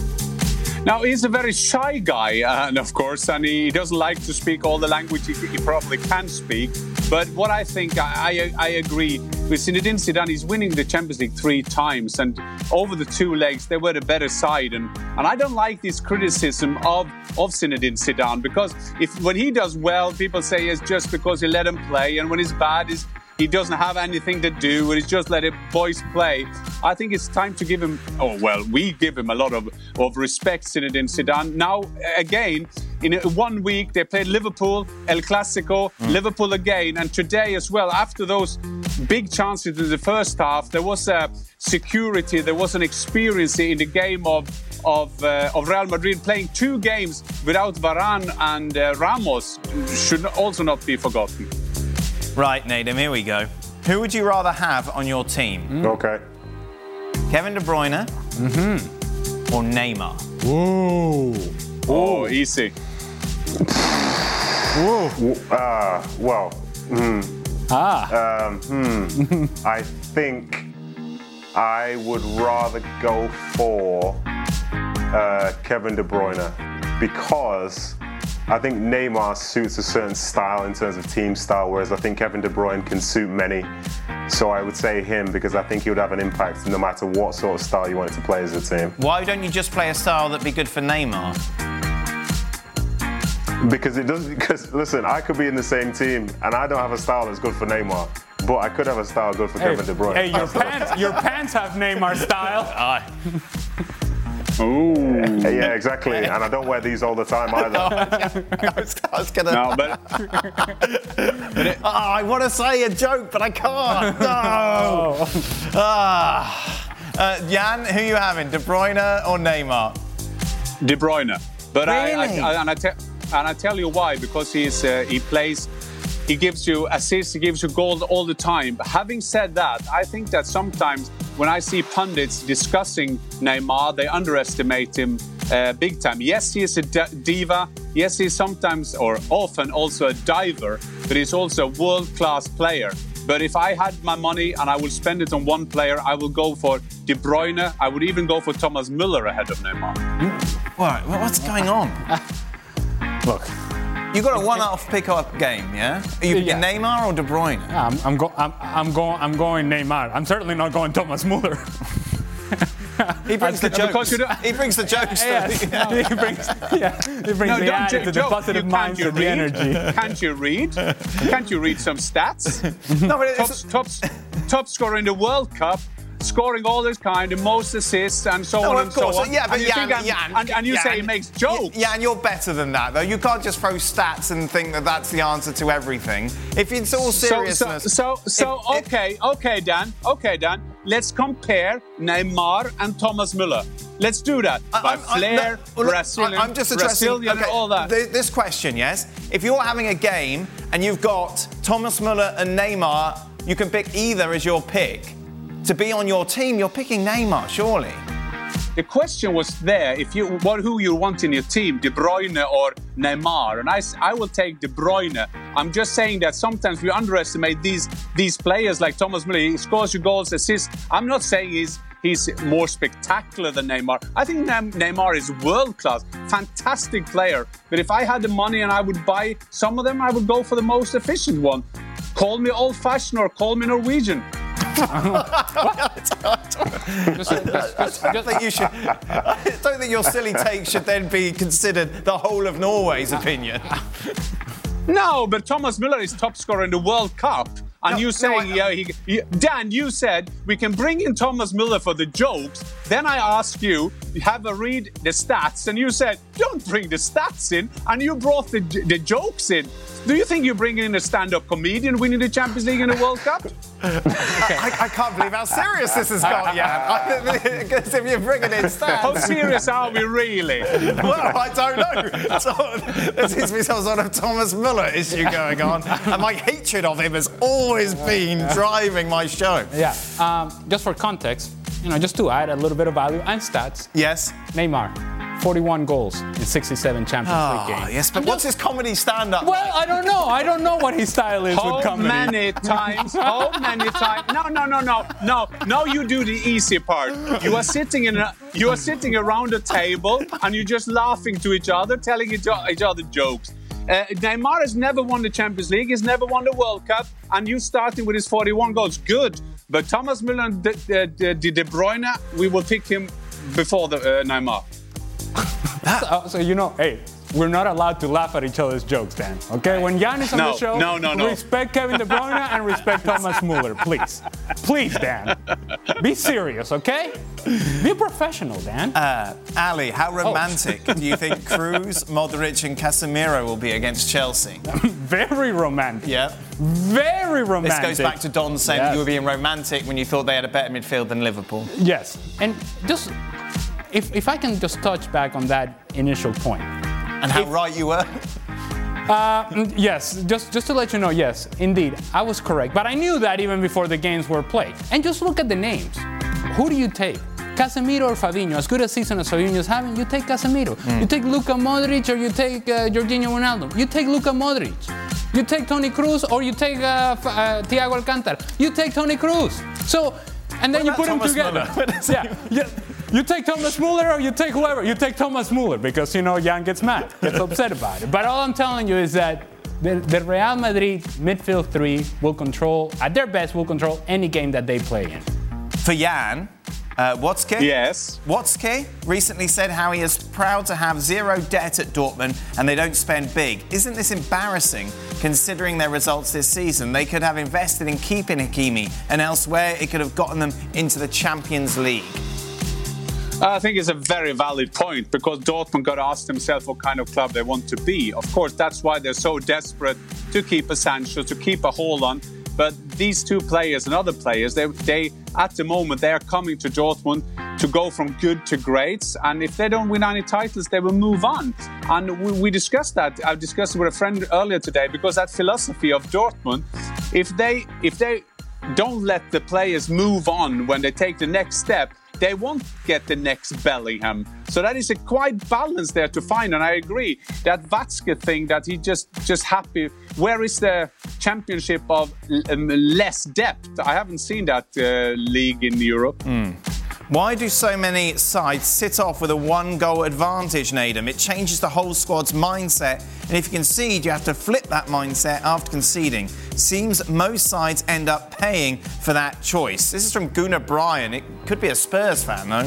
Now, he's a very shy guy, uh, and of course, and he doesn't like to speak all the language he, he probably can speak. But what I think, I, I, I agree with Zinedine Zidane. He's winning the Champions League three times, and over the two legs, they were the better side. And, and I don't like this criticism of, of Zinedine Zidane, because if when he does well, people say it's just because he let him play, and when he's bad, is he doesn't have anything to do, and he's just let it boys play. I think it's time to give him, oh, well, we give him a lot of, of respect, Zinedine Zidane. Now, again, in one week, they played Liverpool, El Clasico, mm. Liverpool again, and today as well, after those big chances in the first half, there was a security, there was an experience in the game of Of, uh, of Real Madrid playing two games without Varane and uh, Ramos should also not be forgotten. Right, Nadim, here we go. Who would you rather have on your team? Mm. Okay. Kevin De Bruyne Mm-hmm. or Neymar? Whoa. Oh, easy. Whoa. Uh, well, mm, Ah. um, hmm, I think I would rather go for uh, Kevin De Bruyne because I think Neymar suits a certain style in terms of team style, whereas I think Kevin De Bruyne can suit many. So I would say him because I think he would have an impact no matter what sort of style you wanted to play as a team. Why don't you just play a style that'd be good for Neymar? Because it does. Because listen, I could be in the same team and I don't have a style that's good for Neymar, but I could have a style good for Hey, Kevin De Bruyne. hey, your pants, your pants have Neymar style. Aye. Ooh. Yeah, exactly. And I don't wear these all the time either. I was, I was gonna. No, but Oh, I want to say a joke, but I can't. No. Ah. Uh, Jan, who are you having? De Bruyne or Neymar? De Bruyne. But I, Really? I, I and I te- and I tell you why, because he's uh, he plays, he gives you assists, he gives you goals all the time. But having said that, I think that sometimes when I see pundits discussing Neymar, they underestimate him uh, big time. Yes, he is a d- diva. Yes, he's sometimes or often also a diver, but he's also a world-class player. But if I had my money and I would spend it on one player, I will go for De Bruyne. I would even go for Thomas Müller ahead of Neymar. What? What's going on? Look, You got a one-off pick-up game, yeah? Are you Yeah. Neymar or De Bruyne? I'm, I'm, go, I'm, I'm going. I'm going Neymar. I'm certainly not going Thomas Müller. He brings the Because jokes. you don't- He brings the jokes. Yes, to the- he brings, yeah, he brings No, the don't attitude, you- the Joe, positive you- can't you mindset, the read? energy. Can't you read? Can't you read some stats? No, but top, it's, top, top scorer in the World Cup, scoring all this kind, the most assists, and so No, on of and so course. on. Yeah, but and you, Jan, think I'm- Jan, and, and you Jan, say he makes jokes. Yeah, and you're better than that, though. You can't just throw stats and think that that's the answer to everything. If it's all So, seriousness. so, so, so if- if- okay, okay, Dan, okay, Dan. Let's compare Neymar and Thomas Müller. let's do that. I, By I'm, flair, I'm, no, well, Brazilian, I'm just addressing Brazilian okay, all that. th- this question, yes? If you're having a game and you've got Thomas Müller and Neymar, you can pick either as your pick. To be on your team, you're picking Neymar, surely. The question was there, if you what who you want in your team, De Bruyne or Neymar, and I, I will take De Bruyne. I'm just saying that sometimes we underestimate these these players like Thomas Müller. He scores your goals, assists. I'm not saying he's he's more spectacular than Neymar. I think Neymar is world class, fantastic player. But if I had the money and I would buy some of them, I would go for the most efficient one. Call me old-fashioned or call me Norwegian. I don't think you should. I don't think your silly take should then be considered the whole of Norway's opinion. No, but Thomas Müller is top scorer in the World Cup. And No, you saying, no, I- yeah, he, he, Dan, you said we can bring in Thomas Müller for the jokes. Then I asked you, have a read the stats, and you said, don't bring the stats in, and you brought the, the jokes in. Do you think you're bringing in a stand-up comedian winning the Champions League and the World Cup? I, I can't believe how serious this has got, Jan. Because if you're bringing in stats. How serious are we really? Well, I don't know. So, there seems to be some sort of Thomas Müller issue going on, and my hatred of him has always been driving my show. Yeah. Um, just for context, you know, just to add a little bit of value and stats. Yes. Neymar, forty-one goals in sixty-seven Champions Oh, League games. yes, but I'm what's just- his comedy stand-up? Well, I don't know. I don't know what his style is How with comedy. many times? How many times? No, no, no, no, no. Now you do the easy part. You are sitting in a, you are sitting around a table and you're just laughing to each other, telling each, each other jokes. Uh, Neymar has never won the Champions League. He's never won the World Cup, and you starting with his forty-one goals. Good, but Thomas Müller and De, De, De, De Bruyne, we will pick him before the uh, Neymar. Uh, so, you know, hey, we're not allowed to laugh at each other's jokes, Dan. Okay? When Jan is on No, the show, no, no, no. respect Kevin De Bruyne and respect Thomas Müller, please. Please, Dan. Be serious, okay? Be a professional, Dan. Uh, Ali, how romantic do you think Kroos, Modric and Casemiro will be against Chelsea? Very romantic. Yeah. Very This romantic. goes back to Don saying Yes. you were being romantic when you thought they had a better midfield than Liverpool. Yes. And just, if, if I can just touch back on that initial point. And how right you were. Uh, mm, yes, just, just to let you know, yes, indeed, I was correct. But I knew that even before the games were played. And just look at the names. Who do you take? Casemiro or Fabinho? As good a season as Fabinho is having, you take Casemiro. Mm. You take Luka Modric or you take uh, Jorginho Wijnaldum. You take Luka Modric. You take Toni Kroos or you take uh, F- uh, Thiago Alcantara. You take Toni Kroos. So, and then What you about put them Thomas together. Müller? yeah, yeah. You take Thomas Müller or you take whoever. You take Thomas Müller because, you know, Jan gets mad, gets upset about it. But all I'm telling you is that the, the Real Madrid midfield three will control, at their best, will control any game that they play in. For Jan, uh, Watzke? Yes. Watzke recently said how he is proud to have zero debt at Dortmund and they don't spend big. Isn't this embarrassing considering their results this season? They could have invested in keeping Hakimi and elsewhere it could have gotten them into the Champions League. I think it's a very valid point because Dortmund got to ask themselves what kind of club they want to be. Of course, that's why they're so desperate to keep a Sancho, to keep a Haaland. But these two players and other players, they, they at the moment, they are coming to Dortmund to go from good to great. And if they don't win any titles, they will move on. And we, we discussed that. I discussed it with a friend earlier today because that philosophy of Dortmund, if they if they don't let the players move on when they take the next step, they won't get the next Bellingham. So that is a quite balance there to find. And I agree that Watzke thing that he just just happy. Where is the championship of um, less depth? I haven't seen that uh, league in Europe. Mm. Why do so many sides sit off with a one-goal advantage, Nadem? It changes the whole squad's mindset. And if you concede, you have to flip that mindset after conceding. Seems most sides end up paying for that choice. This is from Gunnar Bryan. It could be a Spurs fan, though.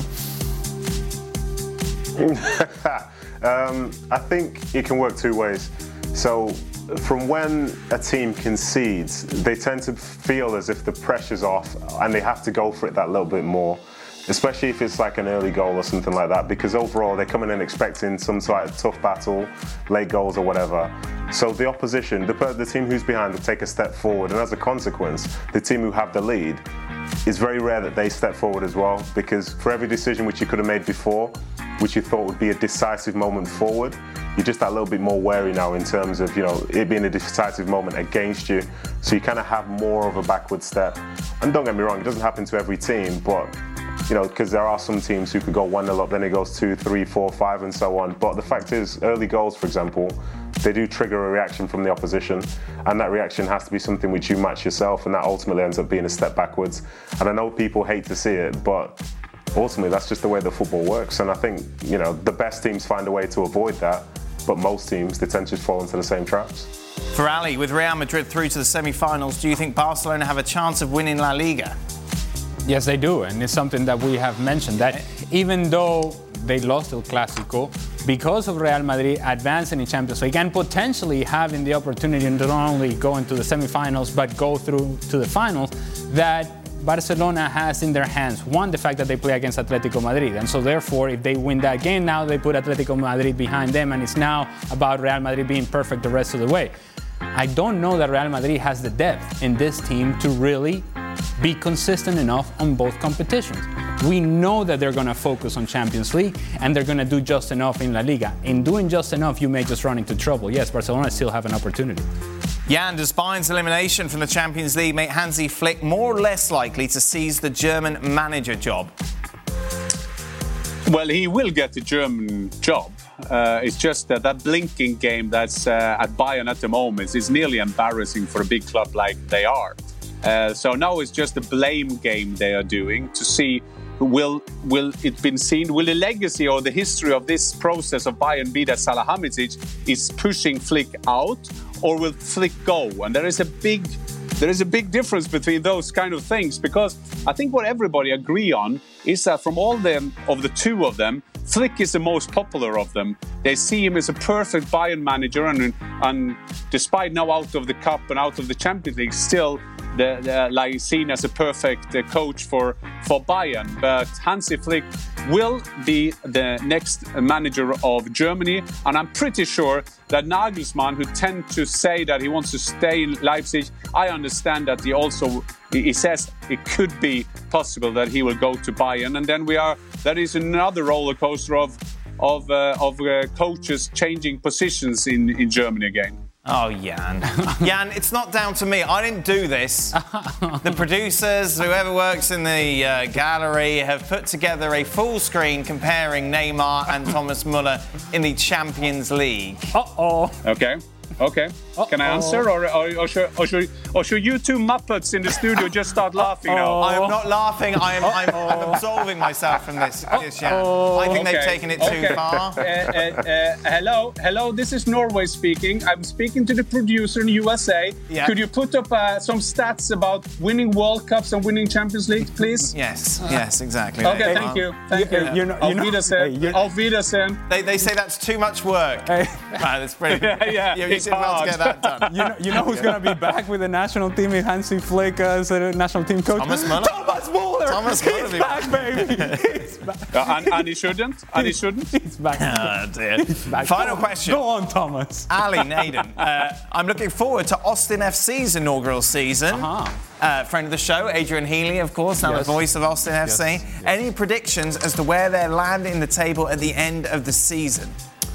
um, I think it can work two ways. So from when a team concedes, they tend to feel as if the pressure's off and they have to go for it that little bit more. Especially if it's like an early goal or something like that, because overall they're coming in expecting some sort of tough battle, late goals or whatever. So the opposition, the, the team who's behind will take a step forward, and as a consequence, the team who have the lead it's very rare that they step forward as well, because for every decision which you could have made before, which you thought would be a decisive moment forward, you're just that little bit more wary now in terms of, you know, it being a decisive moment against you. So you kind of have more of a backward step. And don't get me wrong, it doesn't happen to every team, but, you know, because there are some teams who could go one nil up, then it goes two, three, four, five, and so on. But the fact is, early goals, for example, they do trigger a reaction from the opposition, and that reaction has to be something which you match yourself, and that ultimately ends up being a step backwards. And I know people hate to see it, but ultimately that's just the way the football works. And I think, you know, the best teams find a way to avoid that, but most teams, they tend to just fall into the same traps. For Ali, with Real Madrid through to the semi-finals, do you think Barcelona have a chance of winning La Liga? Yes, they do, and it's something that we have mentioned, that even though they lost El Clásico, because of Real Madrid advancing in Champions League and potentially having the opportunity to not only go into the semi-finals but go through to the finals, that Barcelona has in their hands, one, the fact that they play against Atletico Madrid, and so therefore if they win that game now, they put Atletico Madrid behind them, and it's now about Real Madrid being perfect the rest of the way. I don't know that Real Madrid has the depth in this team to really be consistent enough on both competitions. We know that they're going to focus on Champions League and they're going to do just enough in La Liga. In doing just enough, you may just run into trouble. Yes, Barcelona still have an opportunity. Jan, does Bayern's elimination from the Champions League make Hansi Flick more or less likely to seize the German manager job? Well, he will get the German job. Uh, it's just that that blinking game that's uh, at Bayern at the moment is nearly embarrassing for a big club like they are. Uh, so now it's just a blame game they are doing to see will will it been seen, will the legacy or the history of this process of Bayern be that Salihamidzic is pushing Flick out, or will Flick go? And there is a big there is a big difference between those kind of things, because I think what everybody agree on is that from all them of the two of them, Flick is the most popular of them. They see him as a perfect Bayern manager, and and despite now out of the cup and out of the Champions League, still The, the, like seen as a perfect uh, coach for, for Bayern. But Hansi Flick will be the next manager of Germany, and I'm pretty sure that Nagelsmann, who tend to say that he wants to stay in Leipzig, I understand that he also he says it could be possible that he will go to Bayern, and then we are that is another roller coaster of of uh, of uh, coaches changing positions in, in Germany again. Oh, Jan. Jan, it's not down to me. I didn't do this. The producers, whoever works in the uh, gallery, have put together a full screen comparing Neymar and Thomas Müller in the Champions League. Uh-oh. Okay. Okay. Uh-oh. Can I answer, or, or, or, should, or, should, or should you two Muppets in the studio just start laughing now? I am not laughing. I am I'm, I'm absolving myself from this, this Jan. I think okay. they've taken it okay. too far. Uh, uh, uh, hello, hello. This is Norway speaking. I'm speaking to the producer in U S A. Yeah. Could you put up uh, some stats about winning World Cups and winning Champions League, please? Yes, yes, exactly. Okay, thank you. Thank you. you know, Auf you know, Wiedersehen. hey, Auf Wiedersehen. They, they say that's too much work. Hey. Wow, that's brilliant. Yeah, yeah, you, you it's did well hard. to get that done. You know, you know who's going to be back with the national team in Hansi Flick as a national team coach? Thomas Müller. Thomas Müller. Thomas He's Müller. back, baby. He's back. Uh, and, and he shouldn't. And he shouldn't. He's back. Oh, dear. Back. Final Go question. Go on, Thomas. Ali Naden. Uh, I'm looking forward to Austin F C's inaugural season. Uh-huh. Uh, friend of the show, Adrian Healy, of course, now Yes. the voice of Austin F C. Yes. Yes. Any predictions as to where they're landing in the table at the end of the season?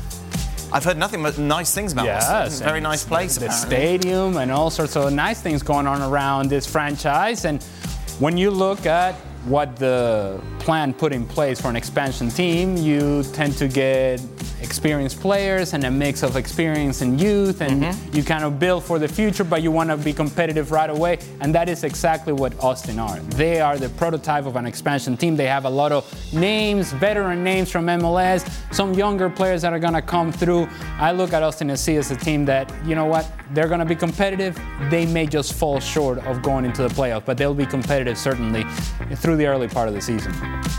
I've heard nothing but nice things about Yes, Austin. It's a very and nice place, The apparently. stadium and all sorts of nice things going on around this franchise. And when you look at what the plan put in place for an expansion team, you tend to get experienced players and a mix of experience and youth, and mm-hmm. you kind of build for the future, but you want to be competitive right away, and that is exactly what Austin are. They are the prototype of an expansion team. They have a lot of names, veteran names from M L S, some younger players that are going to come through. I look at Austin F C as a team that, you know what, they're going to be competitive. They may just fall short of going into the playoff, but they'll be competitive certainly through the early part of the season.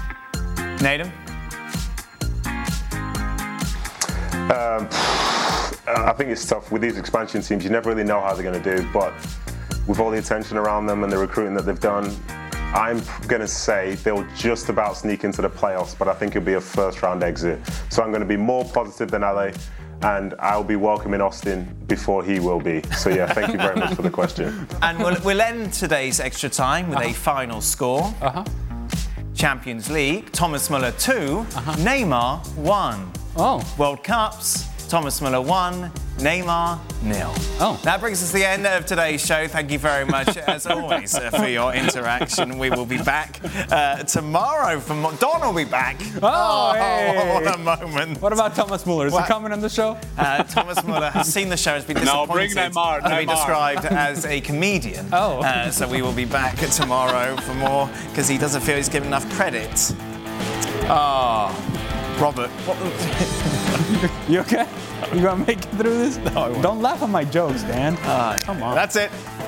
Naden? Um, I think it's tough with these expansion teams. You never really know how they're going to do, but with all the attention around them and the recruiting that they've done, I'm going to say they'll just about sneak into the playoffs, but I think it'll be a first round exit. So I'm going to be more positive than L A, and I'll be welcoming Austin before he will be. So yeah, thank you very much for the question. And we'll, we'll end today's extra time with uh-huh. a final score. Uh-huh. Champions League, Thomas Muller two, uh-huh. Neymar one. Oh. World Cups, Thomas Muller one, Neymar nil. Oh. That brings us to the end of today's show. Thank you very much, as always, uh, for your interaction. We will be back uh, tomorrow. From Don will be back. Oh, oh hey. What a moment. What about Thomas Muller? Is what? he coming on the show? Uh, Thomas Muller has seen the show. Has been disappointed no, bring Neymar, to Neymar. be described as a comedian. Oh. Uh, so we will be back tomorrow for more, because he doesn't feel he's given enough credit. Ah. Oh. Robert. You okay? You gonna make it through this? No, I won't. Don't laugh at my jokes, Dan. Uh, Come on. That's it.